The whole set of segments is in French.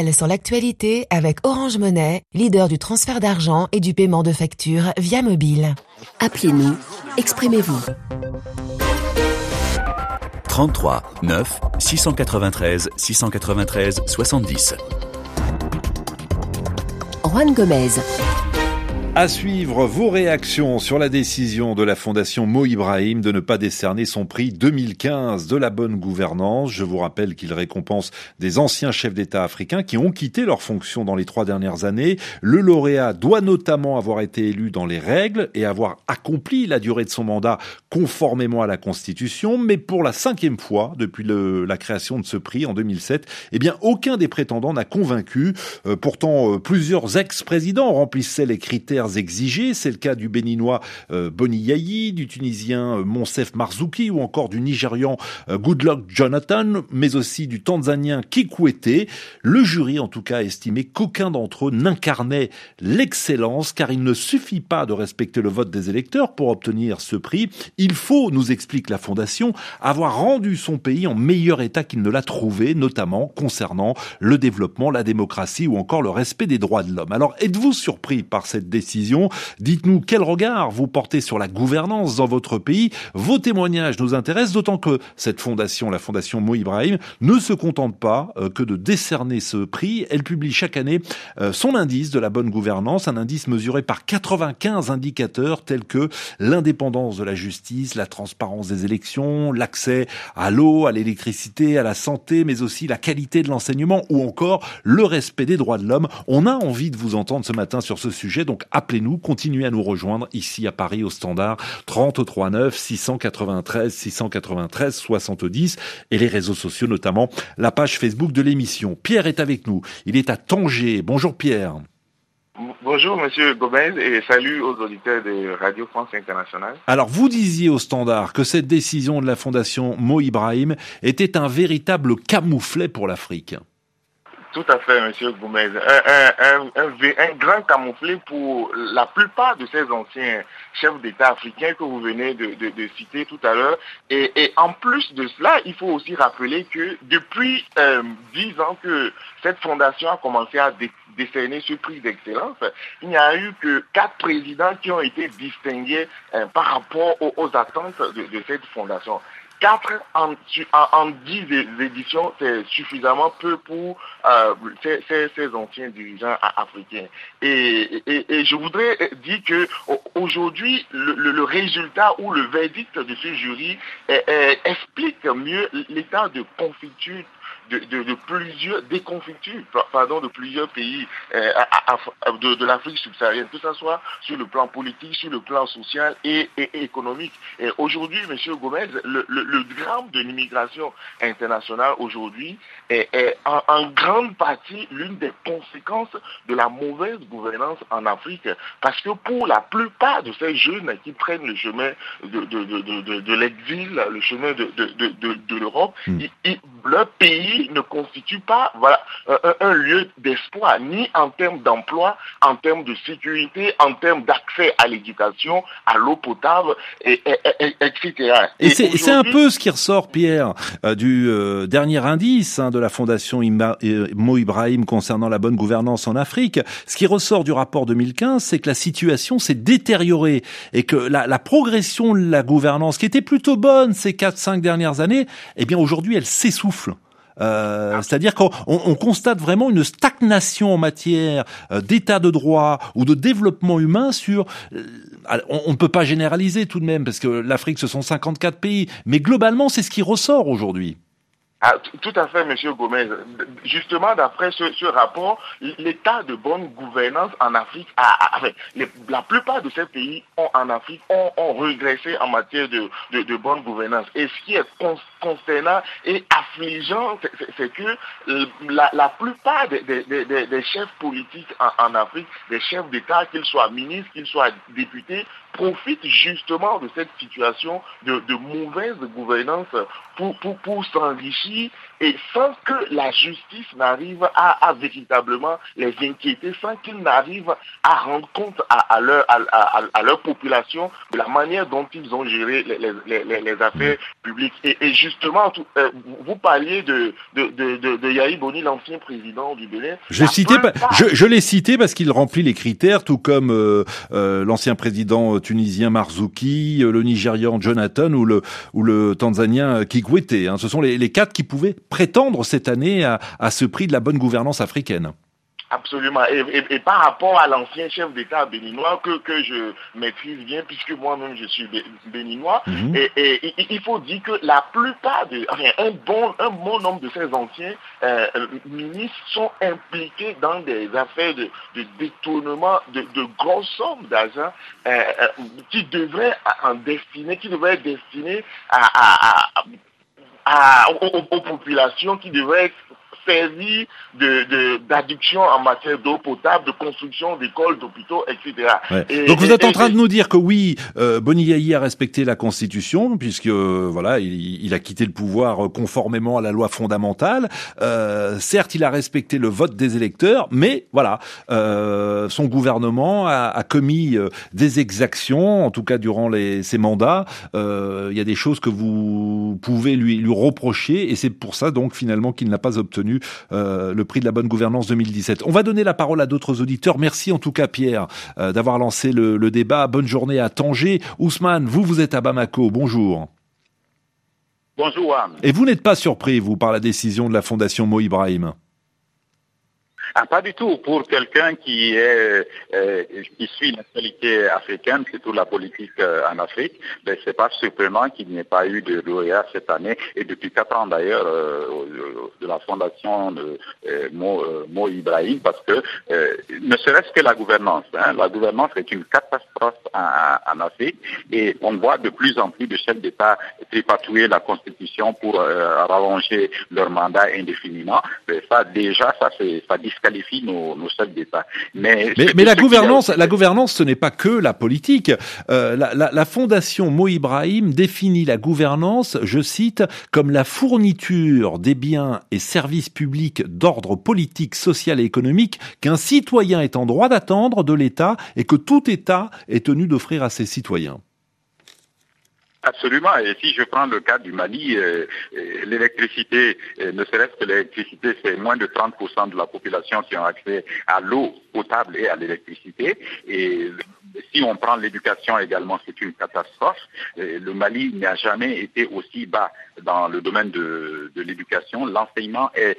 Elle sur l'actualité avec Orange Money, leader du transfert d'argent et du paiement de factures via mobile. Appelez-nous, exprimez-vous. 33 9 693 693 70. Juan Gomez. À suivre vos réactions sur la décision de la Fondation Mo Ibrahim de ne pas décerner son prix 2015 de la bonne gouvernance. Je vous rappelle qu'il récompense des anciens chefs d'État africains qui ont quitté leurs fonctions dans les 3 dernières années. Le lauréat doit notamment avoir été élu dans les règles et avoir accompli la durée de son mandat conformément à la Constitution. Mais pour la 5e fois depuis la création de ce prix en 2007, aucun des prétendants n'a convaincu. Pourtant, plusieurs ex-présidents remplissaient les critères exigés. C'est le cas du Béninois Boni Yayi, du Tunisien Monsef Marzouki ou encore du Nigérian Goodluck Jonathan, mais aussi du Tanzanien Kikwete. Le jury, en tout cas, a estimé qu'aucun d'entre eux n'incarnait l'excellence, car il ne suffit pas de respecter le vote des électeurs pour obtenir ce prix. Il faut, nous explique la Fondation, avoir rendu son pays en meilleur état qu'il ne l'a trouvé, notamment concernant le développement, la démocratie ou encore le respect des droits de l'homme. Alors, êtes-vous surpris par cette décision ? Dites-nous quel regard vous portez sur la gouvernance dans votre pays. Vos témoignages nous intéressent, d'autant que cette fondation, la Fondation Mo Ibrahim, ne se contente pas que de décerner ce prix. Elle publie chaque année son indice de la bonne gouvernance, un indice mesuré par 95 indicateurs tels que l'indépendance de la justice, la transparence des élections, l'accès à l'eau, à l'électricité, à la santé, mais aussi la qualité de l'enseignement ou encore le respect des droits de l'homme. On a envie de vous entendre ce matin sur ce sujet, donc appelez-nous, continuez à nous rejoindre ici à Paris au standard 33 9 693 693 70 et les réseaux sociaux, notamment la page Facebook de l'émission. Pierre est avec nous, il est à Tanger. Bonjour Pierre. Bonjour Monsieur Gomez et salut aux auditeurs de Radio France Internationale. Alors vous disiez au standard que cette décision de la Fondation Mo Ibrahim était un véritable camouflet pour l'Afrique. Tout à fait, Monsieur Gomez. Un grand camouflet pour la plupart de ces anciens chefs d'État africains que vous venez de citer tout à l'heure. Et en plus de cela, il faut aussi rappeler que depuis 10 ans que cette fondation a commencé à décerner ce prix d'excellence, il n'y a eu que 4 présidents qui ont été distingués par rapport aux attentes de cette fondation. 4 en 10 éditions, c'est suffisamment peu pour ces anciens dirigeants africains. Et je voudrais dire que aujourd'hui, le résultat ou le verdict de ce jury explique mieux l'état de confiture de plusieurs pays de l'Afrique subsaharienne, que ce soit sur le plan politique, sur le plan social et économique. Et aujourd'hui, Monsieur Gomez, le drame de l'immigration internationale aujourd'hui est en grande partie l'une des conséquences de la mauvaise gouvernance en Afrique, parce que pour la plupart de ces jeunes qui prennent le chemin de l'exil, le chemin de l'Europe, leur pays ne constitue pas un lieu d'espoir, ni en termes d'emploi, en termes de sécurité, en termes d'accès à l'éducation, à l'eau potable, etc. Et c'est un peu ce qui ressort, Pierre, du dernier indice de la Fondation Mo Ibrahim concernant la bonne gouvernance en Afrique. Ce qui ressort du rapport 2015, c'est que la situation s'est détériorée et que la progression de la gouvernance, qui était plutôt bonne ces 4-5 dernières années, aujourd'hui, elle s'essouffle. C'est-à-dire qu'on constate vraiment une stagnation en matière d'état de droit ou de développement humain sur... On ne peut pas généraliser tout de même, parce que l'Afrique, ce sont 54 pays, mais globalement, c'est ce qui ressort aujourd'hui. Ah, tout à fait, Monsieur Gomez. Justement, d'après ce rapport, l'état de bonne gouvernance en Afrique, la plupart de ces pays en Afrique ont régressé en matière de bonne gouvernance. Et ce qui est consternant et affligeant, c'est que la plupart des chefs politiques en Afrique, des chefs d'État, qu'ils soient ministres, qu'ils soient députés, profitent justement de cette situation de mauvaise gouvernance pour s'enrichir et sans que la justice n'arrive à véritablement les inquiéter, sans qu'ils n'arrivent à rendre compte à leur population de la manière dont ils ont géré les affaires publiques. Et justement, vous parliez de Yahi Boni, l'ancien président du Bénin. Je l'ai cité parce qu'il remplit les critères, tout comme l'ancien président tunisien Marzouki, le Nigérian Jonathan ou le Tanzanien Kikwete. Hein. Ce sont les quatre qui pouvaient prétendre cette année à ce prix de la bonne gouvernance africaine. Absolument. Et par rapport à l'ancien chef d'État béninois que je maîtrise bien, puisque moi-même je suis béninois, et il faut dire que la plupart un bon nombre de ces anciens ministres sont impliqués dans des affaires de détournement de grosses sommes d'argent qui devraient être destinées aux populations, qui devraient être servir d'adduction en matière d'eau potable, de construction d'écoles, d'hôpitaux, etc. Ouais. Donc vous êtes en train de nous dire que oui, Boni Yahi a respecté la Constitution, puisque voilà, il a quitté le pouvoir conformément à la loi fondamentale. Certes, il a respecté le vote des électeurs, mais voilà, son gouvernement a commis des exactions, en tout cas durant ses mandats. Il y a des choses que vous pouvez lui reprocher, et c'est pour ça donc finalement qu'il n'a pas obtenu le prix de la bonne gouvernance 2017. On va donner la parole à d'autres auditeurs. Merci en tout cas Pierre d'avoir lancé le débat. Bonne journée à Tanger. Ousmane, vous êtes à Bamako. Bonjour. Bonjour Anne. Et vous n'êtes pas surpris, vous, par la décision de la Fondation Mo Ibrahim? Pas du tout. Pour quelqu'un qui suit l'actualité africaine, surtout la politique en Afrique, c'est pas surprenant qu'il n'y ait pas eu de lauréat cette année, et depuis 4 ans d'ailleurs de la fondation de Mo Ibrahim, parce que ne serait-ce que la gouvernance. La gouvernance est une catastrophe en Afrique, et on voit de plus en plus de chefs d'État tripatouiller la Constitution pour rallonger leur mandat indéfiniment. Ça disqualifie nos chefs d'État. Mais la gouvernance, ce n'est pas que la politique. La Fondation Mo Ibrahim définit la gouvernance, je cite, comme la fourniture des biens et services publics d'ordre politique, social et économique qu'un citoyen est en droit d'attendre de l'État et que tout État est tenu d'offrir à ses citoyens. Absolument. Et si je prends le cas du Mali, l'électricité, ne serait-ce que l'électricité, c'est moins de 30% de la population qui ont accès à l'eau potable et à l'électricité. Et si on prend l'éducation également, c'est une catastrophe. Le Mali n'a jamais été aussi bas dans le domaine de l'éducation. L'enseignement est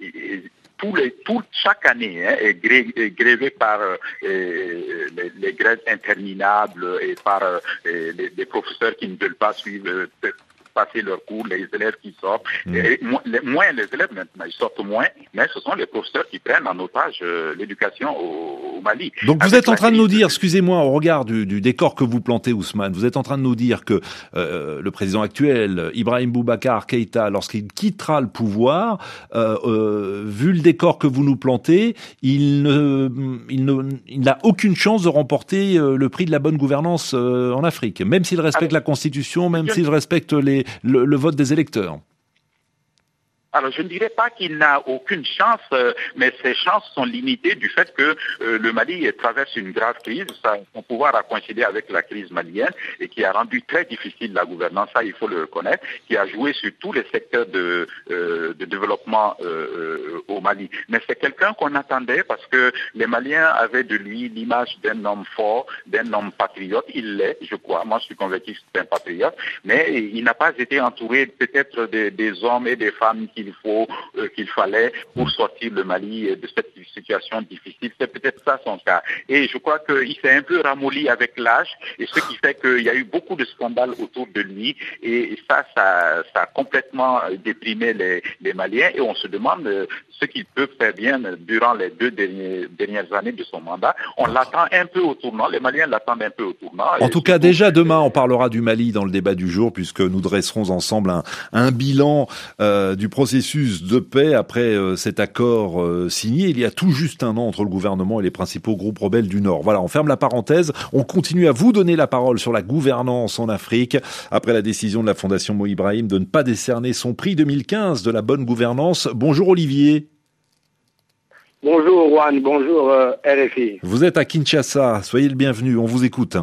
chaque année est grévé par les grèves interminables et par les professeurs qui ne veulent pas suivre passer leur cours, les élèves qui sortent. Moins les élèves maintenant, ils sortent moins, mais ce sont les professeurs qui prennent en otage l'éducation au Mali. Donc vous êtes en train de nous dire, excusez-moi, au regard du décor que vous plantez, Ousmane, vous êtes en train de nous dire que le président actuel, Ibrahim Boubacar Keïta, lorsqu'il quittera le pouvoir, vu le décor que vous nous plantez, il n'a aucune chance de remporter le prix de la bonne gouvernance en Afrique, même s'il respecte la Constitution, même s'il respecte le vote des électeurs. Alors, je ne dirais pas qu'il n'a aucune chance, mais ses chances sont limitées du fait que le Mali traverse une grave crise. Son pouvoir a coïncidé avec la crise malienne et qui a rendu très difficile la gouvernance, ça il faut le reconnaître, qui a joué sur tous les secteurs de développement au Mali. Mais c'est quelqu'un qu'on attendait parce que les Maliens avaient de lui l'image d'un homme fort, d'un homme patriote. Il l'est, je crois. Moi, je suis convaincu que c'est un patriote. Mais il n'a pas été entouré peut-être des hommes et des femmes qu'il fallait pour sortir le Mali de cette situation difficile. C'est peut-être ça son cas. Et je crois qu'il s'est un peu ramolli avec l'âge, et ce qui fait qu'il y a eu beaucoup de scandales autour de lui, et ça a complètement déprimé les Maliens, et on se demande ce qu'il peut faire bien durant les 2 dernières années de son mandat. On l'attend un peu au tournant, les Maliens l'attendent un peu au tournant. En tout cas, déjà demain, on parlera du Mali dans le débat du jour, puisque nous dresserons ensemble un bilan du processus de paix après cet accord signé il y a tout juste un an entre le gouvernement et les principaux groupes rebelles du Nord. Voilà, on ferme la parenthèse, on continue à vous donner la parole sur la gouvernance en Afrique, après la décision de la Fondation Mo Ibrahim de ne pas décerner son prix 2015 de la bonne gouvernance. Bonjour Olivier. Bonjour Juan, bonjour RFI. Vous êtes à Kinshasa, soyez le bienvenu, on vous écoute.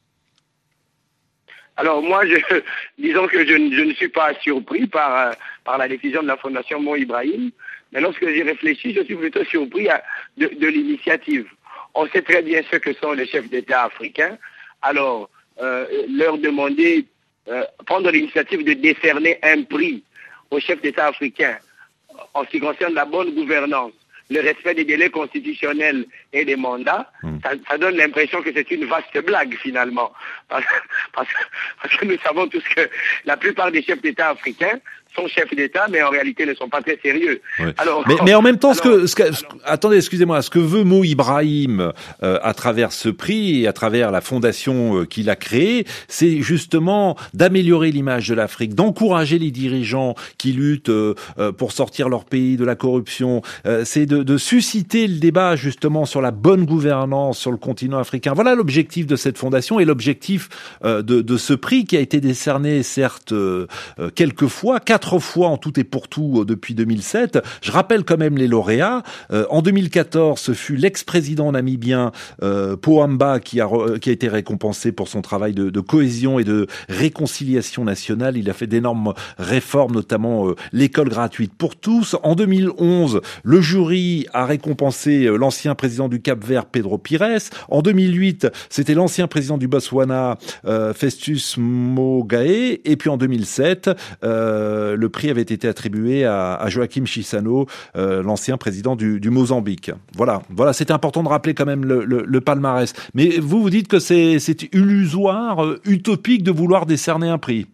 Alors moi, disons que je ne suis pas surpris par la décision de la Fondation Mo Ibrahim, mais lorsque j'y réfléchis, je suis plutôt surpris de l'initiative. On sait très bien ce que sont les chefs d'État africains, alors leur demander, prendre l'initiative de décerner un prix aux chefs d'État africains en ce qui concerne la bonne gouvernance, le respect des délais constitutionnels et des mandats, ça donne l'impression que c'est une vaste blague finalement. Parce que nous savons tous que la plupart des chefs d'État africains sont chefs d'État, mais en réalité ne sont pas très sérieux. Oui. Mais en même temps, attendez, excusez-moi, ce que veut Mo Ibrahim à travers ce prix et à travers la fondation qu'il a créée, c'est justement d'améliorer l'image de l'Afrique, d'encourager les dirigeants qui luttent pour sortir leur pays de la corruption. C'est de susciter le débat justement sur la bonne gouvernance sur le continent africain. Voilà l'objectif de cette fondation et l'objectif de ce prix qui a été décerné, certes, quelques fois, 4 fois en tout et pour tout depuis 2007. Je rappelle quand même les lauréats. En 2014, ce fut l'ex-président namibien Pohamba qui a été récompensé pour son travail de cohésion et de réconciliation nationale. Il a fait d'énormes réformes, notamment l'école gratuite pour tous. En 2011, le jury a récompensé l'ancien président du Cap-Vert, Pedro Pires. En 2008, c'était l'ancien président du Botswana, Festus Mogae. Et puis en 2007, le prix avait été attribué à Joachim Chissano, l'ancien président du Mozambique. Voilà, c'était important de rappeler quand même le palmarès. Mais vous dites que c'est illusoire, utopique de vouloir décerner un prix.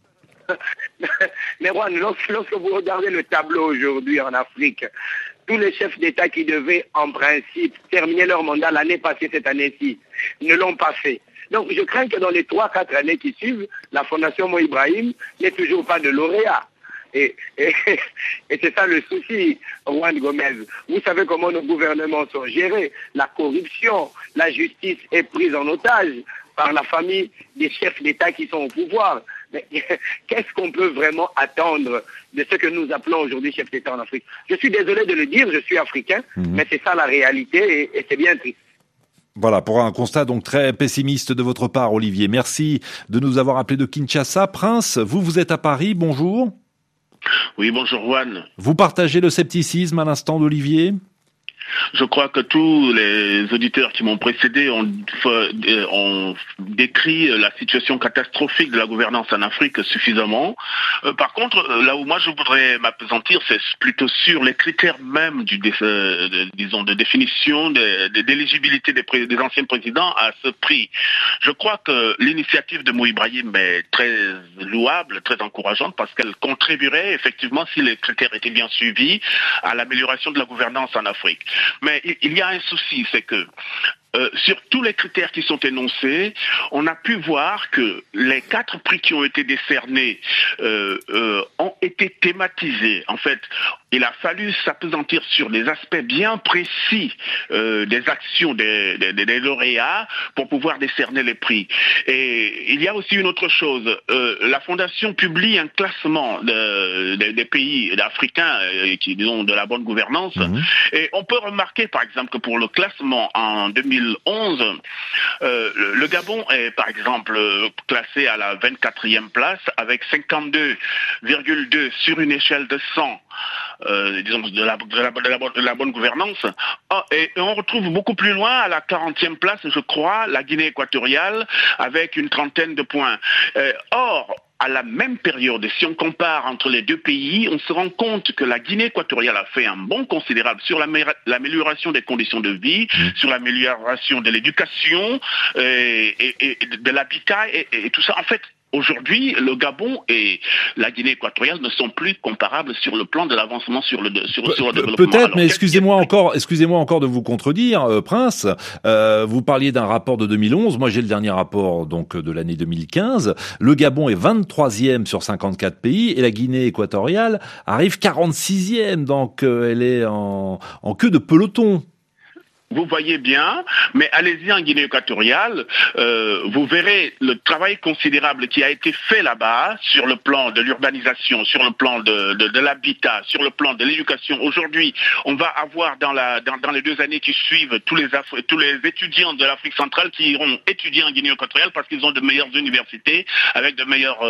Mais Juan, lorsque vous regardez le tableau aujourd'hui en Afrique, tous les chefs d'État qui devaient en principe terminer leur mandat l'année passée, cette année-ci, ne l'ont pas fait. Donc je crains que dans les 3-4 années qui suivent, la Fondation Mo Ibrahim n'ait toujours pas de lauréat. Et c'est ça le souci, Juan Gomez. Vous savez comment nos gouvernements sont gérés. La corruption, la justice est prise en otage par la famille des chefs d'État qui sont au pouvoir. Mais qu'est-ce qu'on peut vraiment attendre de ce que nous appelons aujourd'hui chefs d'État en Afrique? Je suis désolé de le dire, je suis africain, mais c'est ça la réalité et c'est bien triste. Voilà, pour un constat donc très pessimiste de votre part, Olivier. Merci de nous avoir appelé de Kinshasa. Prince, vous êtes à Paris, bonjour. Oui, bonjour Juan. Vous partagez le scepticisme à l'instant d'Olivier ? Je crois que tous les auditeurs qui m'ont précédé ont décrit la situation catastrophique de la gouvernance en Afrique suffisamment. Par contre, là où moi je voudrais m'appesantir, c'est plutôt sur les critères même de définition, d'éligibilité des anciens présidents à ce prix. Je crois que l'initiative de Mo Ibrahim est très louable, très encourageante, parce qu'elle contribuerait effectivement, si les critères étaient bien suivis, à l'amélioration de la gouvernance en Afrique. Mais il y a un souci, c'est que sur tous les critères qui sont énoncés, on a pu voir que les 4 prix qui ont été décernés ont été thématisés. En fait, il a fallu s'appesantir sur des aspects bien précis des actions des lauréats pour pouvoir décerner les prix. Et il y a aussi une autre chose. La Fondation publie un classement des pays africains qui ont de la bonne gouvernance. Et on peut remarquer, par exemple, que pour le classement en 2011, le Gabon est, par exemple, classé à la 24e place avec 52,2 sur une échelle de 100. Disons de la bonne gouvernance. Et on retrouve beaucoup plus loin, à la 40e place, je crois, la Guinée équatoriale avec une 30aine de points. Or, à la même période, si on compare entre les deux pays, on se rend compte que la Guinée équatoriale a fait un bond considérable sur l'amélioration des conditions de vie, sur l'amélioration de l'éducation et de l'habitat et tout ça. En fait, Aujourd'hui, le Gabon et la Guinée équatoriale ne sont plus comparables sur le plan de l'avancement sur le développement. Peut-être, alors, mais excusez-moi encore de vous contredire, Prince. Vous parliez d'un rapport de 2011. Moi, j'ai le dernier rapport donc de l'année 2015. Le Gabon est 23e sur 54 pays et la Guinée équatoriale arrive 46e. Donc, elle est en queue de peloton. Vous voyez bien, mais allez-y en Guinée équatoriale, vous verrez le travail considérable qui a été fait là-bas sur le plan de l'urbanisation, sur le plan de l'habitat, sur le plan de l'éducation. Aujourd'hui, on va avoir dans les 2 années qui suivent tous les étudiants de l'Afrique centrale qui iront étudier en Guinée équatoriale parce qu'ils ont de meilleures universités avec de meilleures,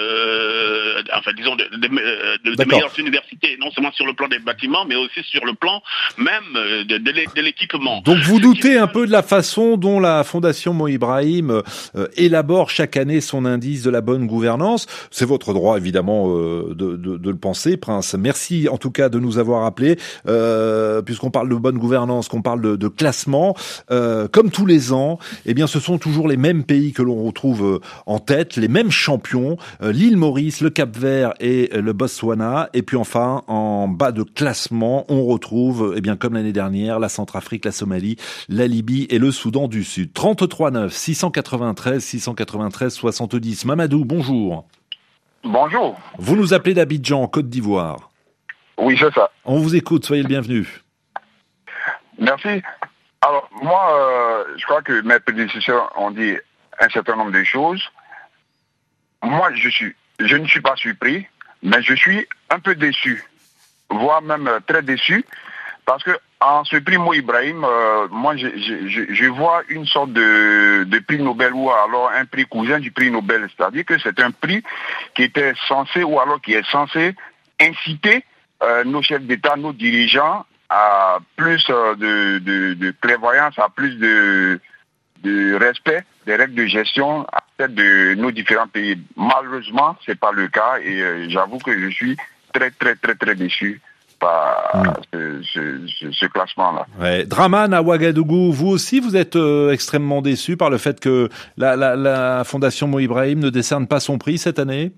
de meilleures universités, non seulement sur le plan des bâtiments, mais aussi sur le plan même de l'équipement. Donc vous doutez un peu de la façon dont la Fondation Mo Ibrahim élabore chaque année son indice de la bonne gouvernance. C'est votre droit évidemment de le penser, Prince. Merci en tout cas de nous avoir appelés, puisqu'on parle de bonne gouvernance, qu'on parle de classement. Comme tous les ans, eh bien ce sont toujours les mêmes pays que l'on retrouve en tête, les mêmes champions, l'île Maurice, le Cap-Vert et le Botswana. Et puis enfin, en bas de classement, on retrouve, eh bien comme l'année dernière, la Centrafrique, la Somalie, la Libye et le Soudan du Sud. 33 9 693 693 70. Mamadou, bonjour. Bonjour. Vous nous appelez d'Abidjan, en Côte d'Ivoire. Oui, c'est ça. On vous écoute, soyez le bienvenu. Merci. Alors, moi, je crois que mes prédécesseurs ont dit un certain nombre de choses. Moi, je ne suis pas surpris, mais je suis un peu déçu, voire même très déçu, parce que en ce prix Mo Ibrahim, moi je vois une sorte de prix Nobel ou alors un prix cousin du prix Nobel, c'est-à-dire que c'est un prix qui était censé ou alors qui est censé inciter nos chefs d'État, nos dirigeants à plus de clairvoyance, à plus de respect des règles de gestion à tête de nos différents pays. Malheureusement, c'est pas le cas et j'avoue que je suis très très très très déçu par ce classement-là. Ouais. Draman à Ouagadougou, vous aussi vous êtes extrêmement déçu par le fait que la Fondation Mo Ibrahim ne décerne pas son prix cette année?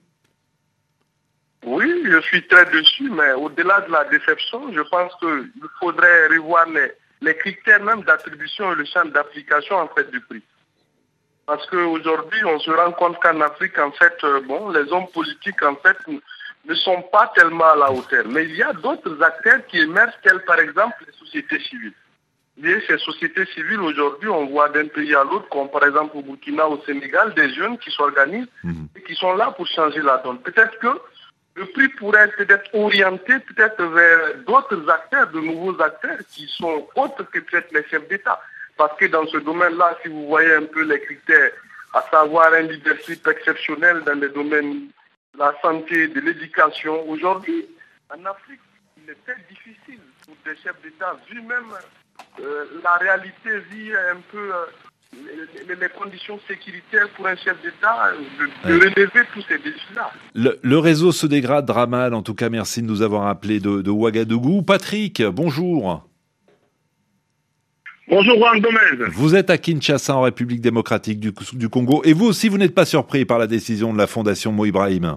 Oui, je suis très déçu, mais au-delà de la déception, je pense qu'il faudrait revoir les critères même d'attribution et le champ d'application en fait du prix. Parce qu'aujourd'hui, on se rend compte qu'en Afrique, en fait, les hommes politiques, en fait, ne sont pas tellement à la hauteur. Mais il y a d'autres acteurs qui émergent, tels par exemple les sociétés civiles. Et ces sociétés civiles, aujourd'hui, on voit d'un pays à l'autre, comme par exemple au Burkina, au Sénégal, des jeunes qui s'organisent et qui sont là pour changer la donne. Peut-être que le prix pourrait peut-être orienté peut-être vers d'autres acteurs, de nouveaux acteurs qui sont autres que peut-être les chefs d'État. Parce que dans ce domaine-là, si vous voyez un peu les critères, à savoir un leadership exceptionnel dans les domaines de la santé, de l'éducation, aujourd'hui, en Afrique, il est très difficile pour des chefs d'État, vu même la réalité, vu un peu les conditions sécuritaires pour un chef d'État, de relever tous ces défis-là. Le réseau se dégrade, Draman. En tout cas, merci de nous avoir appelés de Ouagadougou. Patrick, bonjour. Bonjour Juan Gomez. Vous êtes à Kinshasa, en République démocratique du Congo. Et vous aussi, vous n'êtes pas surpris par la décision de la Fondation Mo Ibrahim?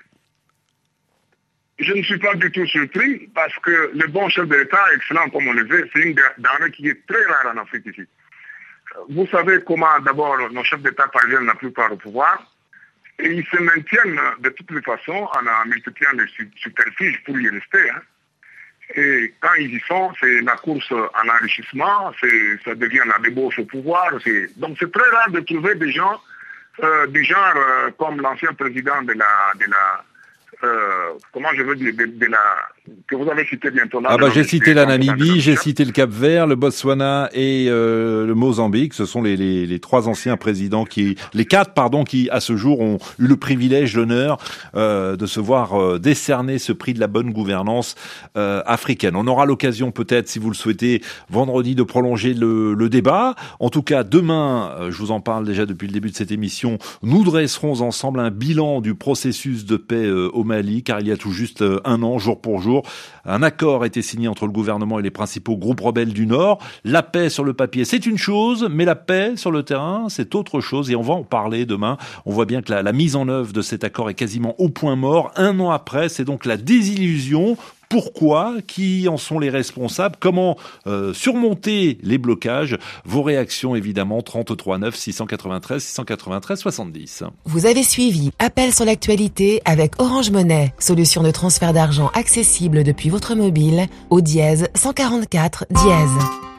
Je ne suis pas du tout surpris parce que le bon chef de l'État, excellent comme on le veut, c'est une denrée qui est très rare en Afrique ici. Vous savez comment d'abord nos chefs d'État parviennent la plupart au pouvoir et ils se maintiennent de toutes les façons en multipliant les superficies pour y rester. Et quand ils y sont, c'est la course à l'enrichissement, ça devient la débauche au pouvoir. Donc c'est très rare de trouver des gens du genre comme l'ancien président de la comment je veux dire, que vous avez cité bientôt là. J'ai cité la Namibie, j'ai cité le Cap-Vert, le Botswana et le Mozambique. Ce sont les trois anciens présidents les quatre, qui à ce jour ont eu le privilège, l'honneur de se voir décerner ce prix de la bonne gouvernance africaine. On aura l'occasion peut-être, si vous le souhaitez, vendredi de prolonger le débat. En tout cas, demain, je vous en parle déjà depuis le début de cette émission, nous dresserons ensemble un bilan du processus de paix au Mali, car il y a tout juste un an, jour pour jour, jours. Un accord a été signé entre le gouvernement et les principaux groupes rebelles du Nord. La paix sur le papier, c'est une chose, mais la paix sur le terrain, c'est autre chose. Et on va en parler demain. On voit bien que la mise en œuvre de cet accord est quasiment au point mort. Un an après, c'est donc la désillusion. Pourquoi? Qui en sont les responsables? Comment surmonter les blocages? Vos réactions, évidemment, 33 9 693 693 70. Vous avez suivi Appel sur l'actualité avec Orange Monnaie, solution de transfert d'argent accessible depuis votre mobile au dièse 144 dièse.